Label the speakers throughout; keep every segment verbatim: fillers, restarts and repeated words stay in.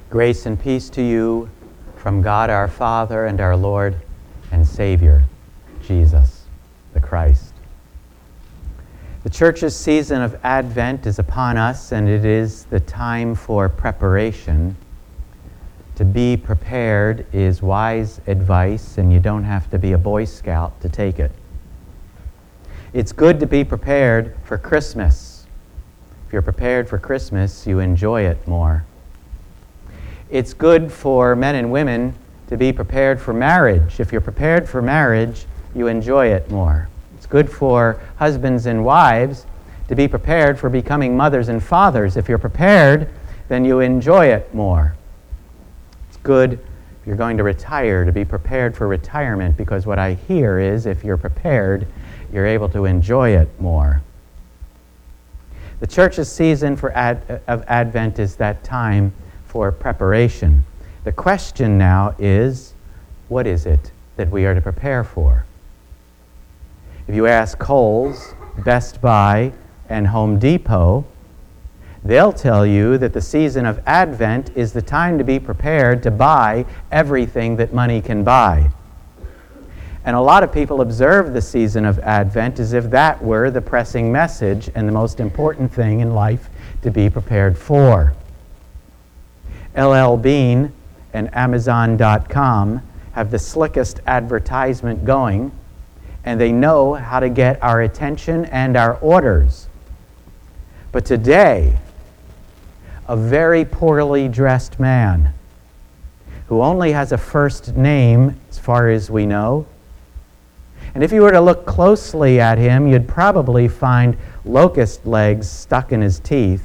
Speaker 1: Grace and peace to you from God our Father and our Lord and Savior, Jesus the Christ. The church's season of Advent is upon us, and it is the time for preparation. To be prepared is wise advice, and you don't have to be a Boy Scout to take it. It's good to be prepared for Christmas. If you're prepared for Christmas, you enjoy it more. It's good for men and women to be prepared for marriage. If you're prepared for marriage, you enjoy it more. It's good for husbands and wives to be prepared for becoming mothers and fathers. If you're prepared, then you enjoy it more. It's good if you're going to retire to be prepared for retirement, because what I hear is if you're prepared, you're able to enjoy it more. The church's season for ad- of Advent is that time for preparation. The question now is, what is it that we are to prepare for? If you ask Kohl's, Best Buy, and Home Depot, they'll tell you that the season of Advent is the time to be prepared to buy everything that money can buy. And a lot of people observe the season of Advent as if that were the pressing message and the most important thing in life to be prepared for. L L Bean and Amazon dot com have the slickest advertisement going, and they know how to get our attention and our orders. But today, a very poorly dressed man who only has a first name, as far as we know, and if you were to look closely at him, you'd probably find locust legs stuck in his teeth,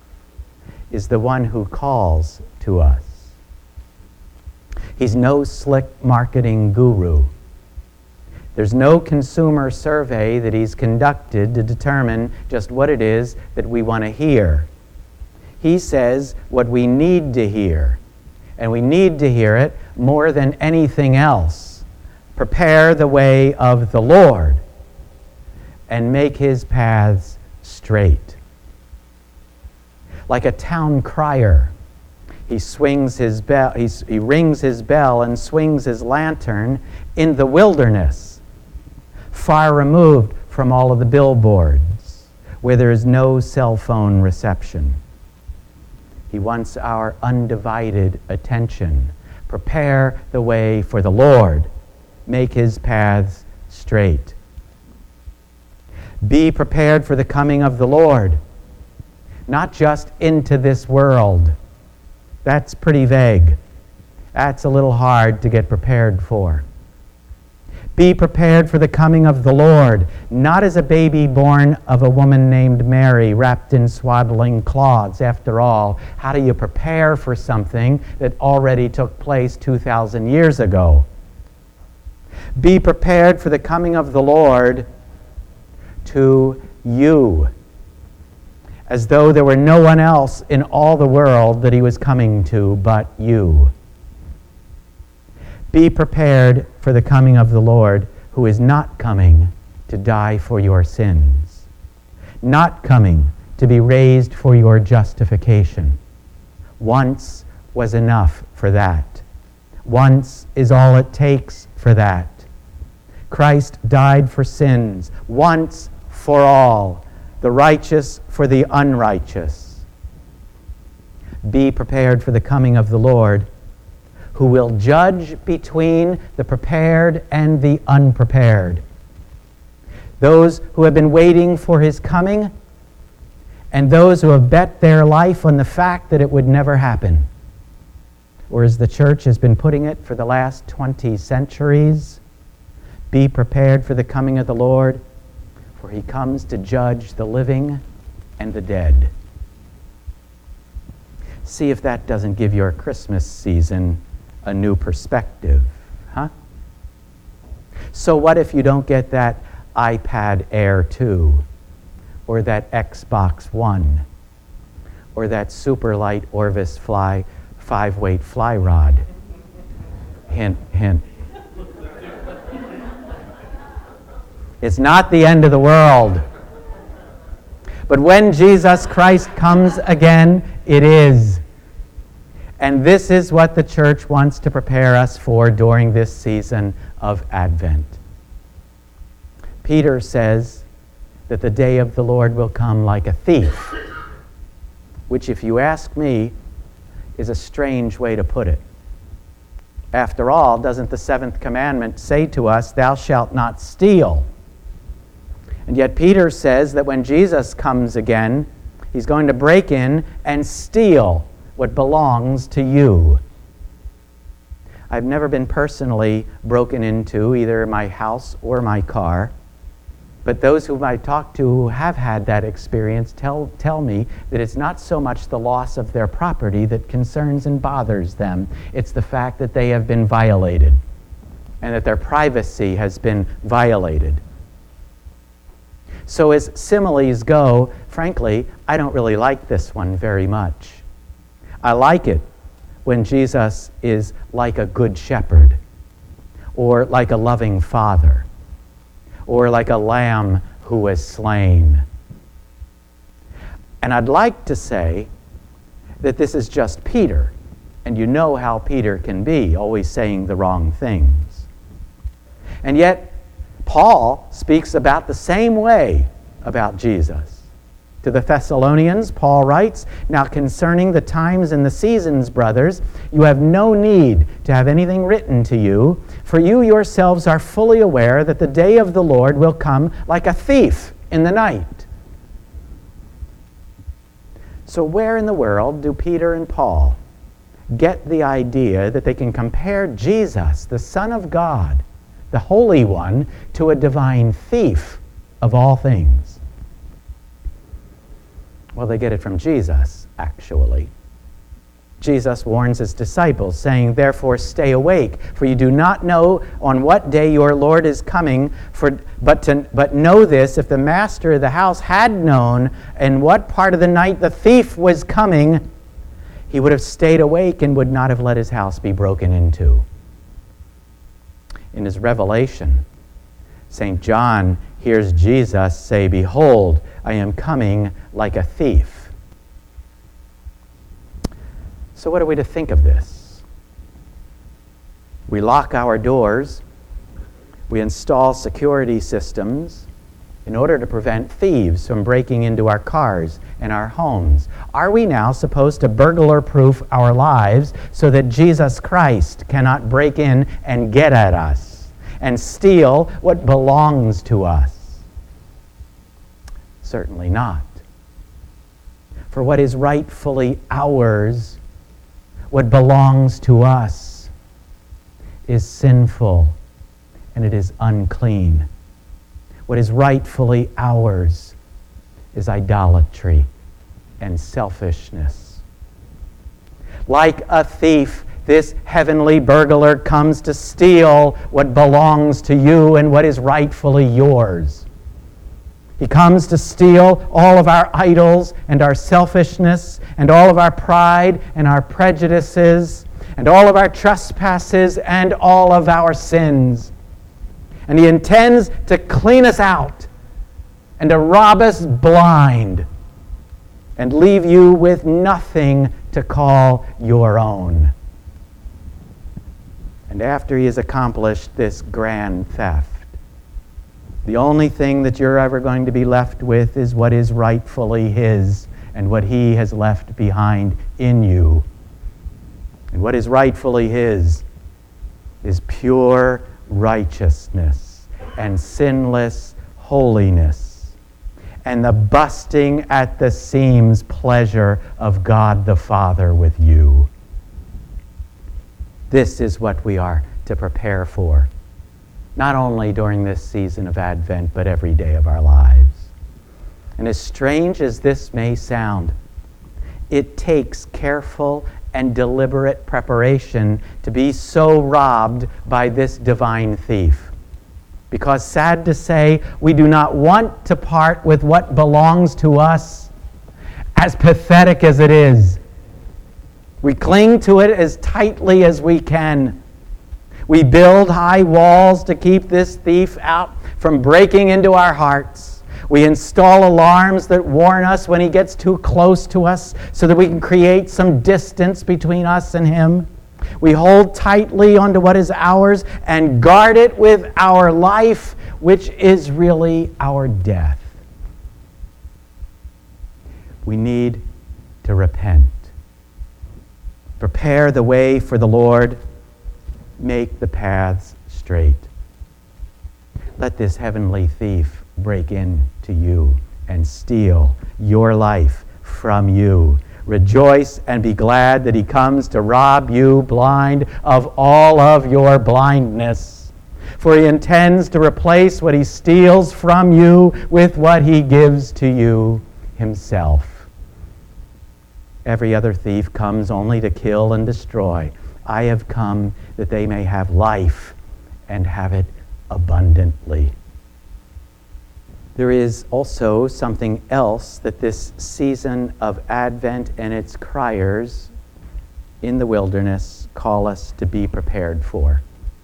Speaker 1: is the one who calls to us. He's no slick marketing guru. There's no consumer survey that he's conducted to determine just what it is that we want to hear. He says what we need to hear, and we need to hear it more than anything else. Prepare the way of the Lord and make his paths straight. Like a town crier, he swings his bell, he, he rings his bell and swings his lantern in the wilderness, far removed from all of the billboards, where there is no cell phone reception. He wants our undivided attention. Prepare the way for the Lord. Make his paths straight. Be prepared for the coming of the Lord, not just into this world. That's pretty vague. That's a little hard to get prepared for. Be prepared for the coming of the Lord, not as a baby born of a woman named Mary wrapped in swaddling cloths. After all, how do you prepare for something that already took place two thousand years ago? Be prepared for the coming of the Lord to you, as though there were no one else in all the world that he was coming to but you. Be prepared for the coming of the Lord, who is not coming to die for your sins, not coming to be raised for your justification. Once was enough for that. Once is all it takes for that. Christ died for sins, once for all, the righteous for the unrighteous. Be prepared for the coming of the Lord, who will judge between the prepared and the unprepared. Those who have been waiting for his coming, and those who have bet their life on the fact that it would never happen. Or as the church has been putting it for the last twenty centuries, be prepared for the coming of the Lord, for he comes to judge the living and the dead. See if that doesn't give your Christmas season a new perspective, huh? So what if you don't get that iPad Air two, or that Xbox One, or that super light Orvis Fly five-weight fly rod? Hint, hint. It's not the end of the world. But when Jesus Christ comes again, it is. And this is what the church wants to prepare us for during this season of Advent. Peter says that the day of the Lord will come like a thief, which, if you ask me, is a strange way to put it. After all, doesn't the seventh commandment say to us, "Thou shalt not steal"? And yet Peter says that when Jesus comes again, he's going to break in and steal what belongs to you. I've never been personally broken into, either my house or my car. But those whom I talk to who have had that experience tell, tell me that it's not so much the loss of their property that concerns and bothers them. It's the fact that they have been violated and that their privacy has been violated. So as similes go, frankly, I don't really like this one very much. I like it when Jesus is like a good shepherd, or like a loving father, or like a lamb who was slain. And I'd like to say that this is just Peter, and you know how Peter can be, always saying the wrong things. And yet, Paul speaks about the same way about Jesus. To the Thessalonians, Paul writes, "Now concerning the times and the seasons, brothers, you have no need to have anything written to you, for you yourselves are fully aware that the day of the Lord will come like a thief in the night." So where in the world do Peter and Paul get the idea that they can compare Jesus, the Son of God, the Holy One, to a divine thief of all things? Well, they get it from Jesus, actually. Jesus warns his disciples, saying, "Therefore stay awake, for you do not know on what day your Lord is coming. For but to but know this, if the master of the house had known in what part of the night the thief was coming, he would have stayed awake and would not have let his house be broken into." In his Revelation, Saint John hears Jesus say, "Behold, I am coming like a thief." So what are we to think of this? We lock our doors, we install security systems in order to prevent thieves from breaking into our cars and our homes. Are we now supposed to burglar-proof our lives so that Jesus Christ cannot break in and get at us and steal what belongs to us? Certainly not. For what is rightfully ours, what belongs to us, is sinful and it is unclean. What is rightfully ours is idolatry and selfishness. Like a thief, this heavenly burglar comes to steal what belongs to you and what is rightfully yours. He comes to steal all of our idols and our selfishness and all of our pride and our prejudices and all of our trespasses and all of our sins. And he intends to clean us out and to rob us blind and leave you with nothing to call your own. And after he has accomplished this grand theft, the only thing that you're ever going to be left with is what is rightfully his and what he has left behind in you. And what is rightfully his is pure righteousness and sinless holiness and the busting at the seams pleasure of God the Father with you. This is what we are to prepare for, not only during this season of Advent, but every day of our lives. And as strange as this may sound, it takes careful and deliberate preparation to be so robbed by this divine thief. Because, sad to say, we do not want to part with what belongs to us, as pathetic as it is. We cling to it as tightly as we can. We build high walls to keep this thief out from breaking into our hearts. We install alarms that warn us when he gets too close to us so that we can create some distance between us and him. We hold tightly onto what is ours and guard it with our life, which is really our death. We need to repent. Prepare the way for the Lord. Make the paths straight. Let this heavenly thief break into you and steal your life from you. Rejoice and be glad that he comes to rob you blind of all of your blindness. For he intends to replace what he steals from you with what he gives to you himself. Every other thief comes only to kill and destroy. I have come that they may have life and have it abundantly. There is also something else that this season of Advent and its criers in the wilderness call us to be prepared for.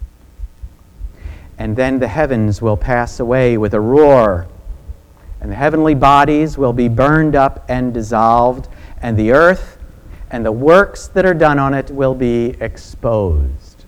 Speaker 1: And then the heavens will pass away with a roar, and the heavenly bodies will be burned up and dissolved, and the earth and the works that are done on it will be exposed.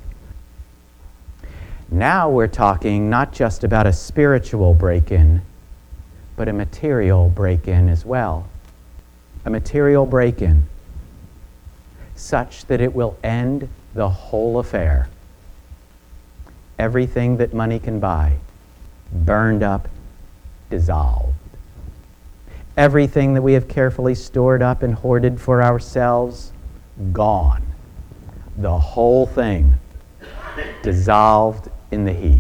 Speaker 1: Now we're talking not just about a spiritual break-in, but a material break-in as well. A material break-in such that it will end the whole affair. Everything that money can buy, burned up, dissolved. Everything that we have carefully stored up and hoarded for ourselves, gone. The whole thing dissolved in the heat.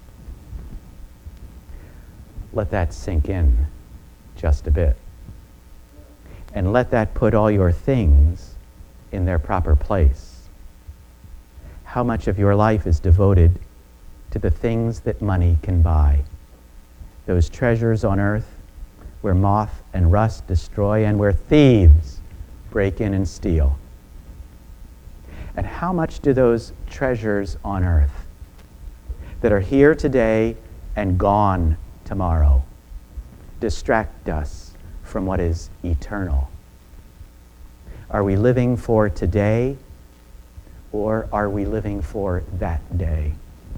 Speaker 1: Let that sink in just a bit. And let that put all your things in their proper place. How much of your life is devoted to the things that money can buy? Those treasures on earth where moth and rust destroy and where thieves break in and steal. And how much do those treasures on earth that are here today and gone tomorrow distract us from what is eternal? Are we living for today, or are we living for that day?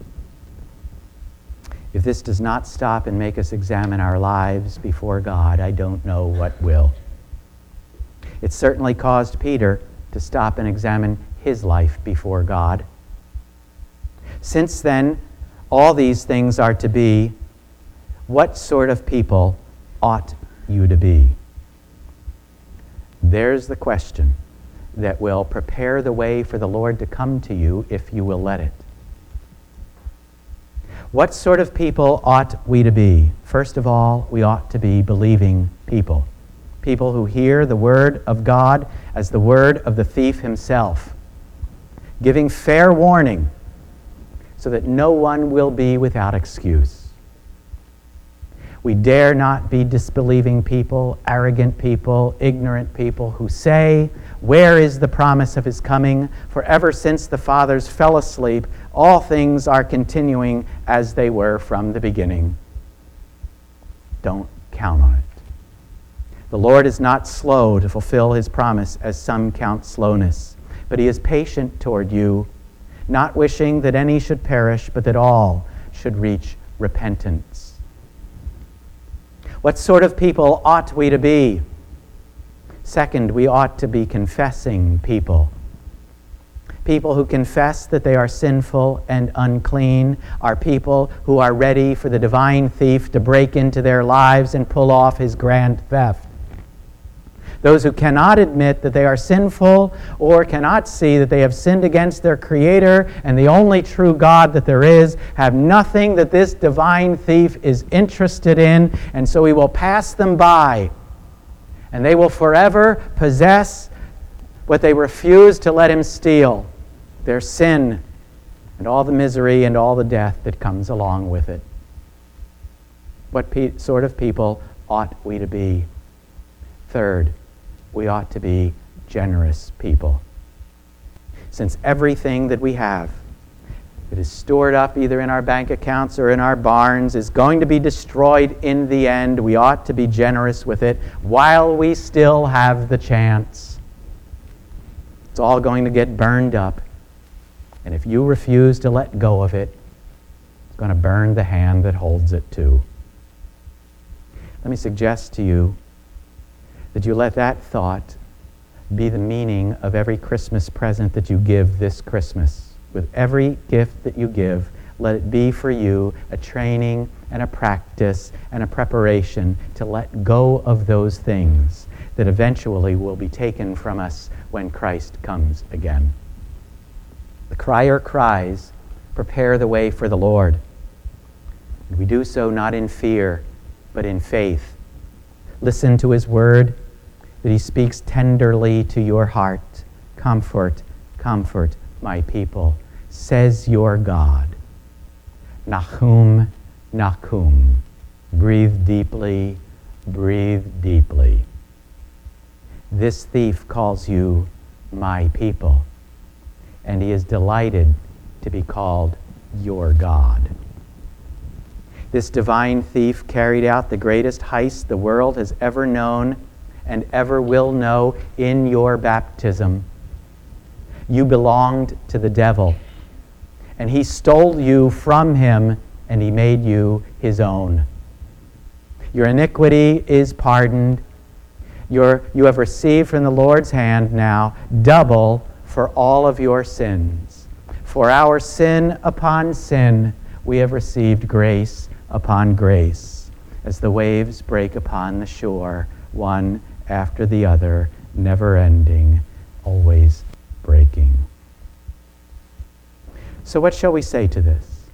Speaker 1: If this does not stop and make us examine our lives before God, I don't know what will. It certainly caused Peter to stop and examine his life before God. Since then, all these things are to be, what sort of people ought you to be? There's the question that will prepare the way for the Lord to come to you if you will let it. What sort of people ought we to be? First of all, we ought to be believing people. People who hear the word of God as the word of the thief himself, giving fair warning so that no one will be without excuse. We dare not be disbelieving people, arrogant people, ignorant people who say, "Where is the promise of his coming? For ever since the fathers fell asleep, all things are continuing as they were from the beginning." Don't count on it. The Lord is not slow to fulfill his promise, as some count slowness, but he is patient toward you, not wishing that any should perish, but that all should reach repentance. What sort of people ought we to be? Second, we ought to be confessing people. People who confess that they are sinful and unclean are people who are ready for the divine thief to break into their lives and pull off his grand theft. Those who cannot admit that they are sinful or cannot see that they have sinned against their Creator and the only true God that there is have nothing that this divine thief is interested in, and so he will pass them by, and they will forever possess what they refuse to let him steal, their sin and all the misery and all the death that comes along with it. What pe- sort of people ought we to be? Third, we ought to be generous people. Since everything that we have that is stored up either in our bank accounts or in our barns is going to be destroyed in the end. We ought to be generous with it while we still have the chance. It's all going to get burned up. And if you refuse to let go of it, it's going to burn the hand that holds it too. Let me suggest to you that you let that thought be the meaning of every Christmas present that you give this Christmas. With every gift that you give, let it be for you a training and a practice and a preparation to let go of those things that eventually will be taken from us when Christ comes again. The crier cries, "Prepare the way for the Lord." And we do so not in fear, but in faith. Listen to his word, that he speaks tenderly to your heart. Comfort, comfort my people, says your God. Nahum, Nahum. Breathe deeply, breathe deeply. This thief calls you my people, and he is delighted to be called your God. This divine thief carried out the greatest heist the world has ever known and ever will know in your baptism. You belonged to the devil, and he stole you from him, and he made you his own. Your iniquity is pardoned. Your, you have received from the Lord's hand now double for all of your sins. For our sin upon sin, we have received grace upon grace, as the waves break upon the shore, one after the other, never ending, always breaking. So what shall we say to this?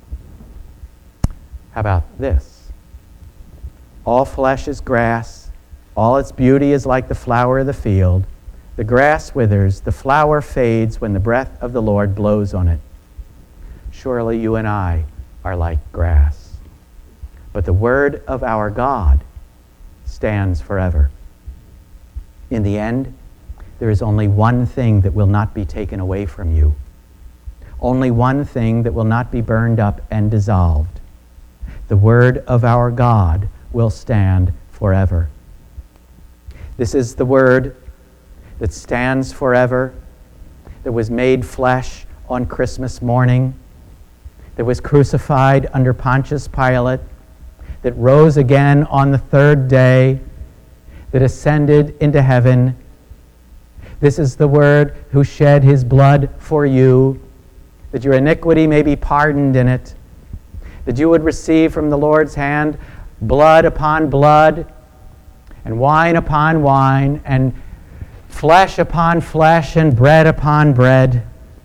Speaker 1: How about this? All flesh is grass, all its beauty is like the flower of the field. The grass withers, the flower fades when the breath of the Lord blows on it. Surely you and I are like grass. But the word of our God stands forever. In the end, there is only one thing that will not be taken away from you. Only one thing that will not be burned up and dissolved. The word of our God will stand forever. This is the word that stands forever, that was made flesh on Christmas morning, that was crucified under Pontius Pilate, that rose again on the third day, that ascended into heaven. This is the Word who shed his blood for you, that your iniquity may be pardoned in it, that you would receive from the Lord's hand blood upon blood, and wine upon wine, and flesh upon flesh, and bread upon bread.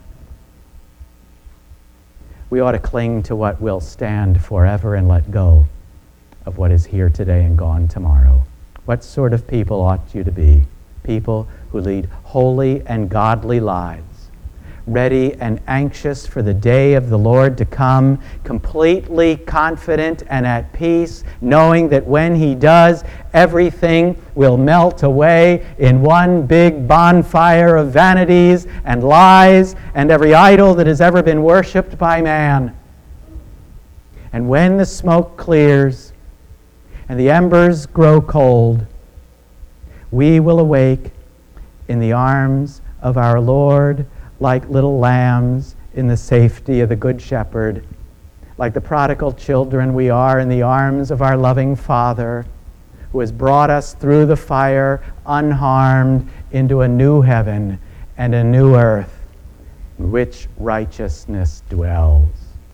Speaker 1: We ought to cling to what will stand forever and let go of what is here today and gone tomorrow. What sort of people ought you to be? People who lead holy and godly lives, ready and anxious for the day of the Lord to come, completely confident and at peace, knowing that when he does, everything will melt away in one big bonfire of vanities and lies and every idol that has ever been worshipped by man. And when the smoke clears and the embers grow cold, we will awake in the arms of our Lord like little lambs in the safety of the Good Shepherd. Like the prodigal children, we are in the arms of our loving Father, who has brought us through the fire unharmed into a new heaven and a new earth in which righteousness dwells.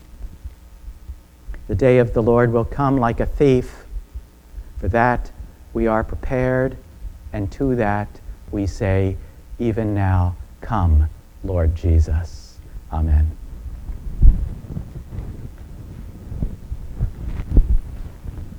Speaker 1: The day of the Lord will come like a thief. For that we are prepared, and to that we say, even now, come, Lord Jesus. Amen.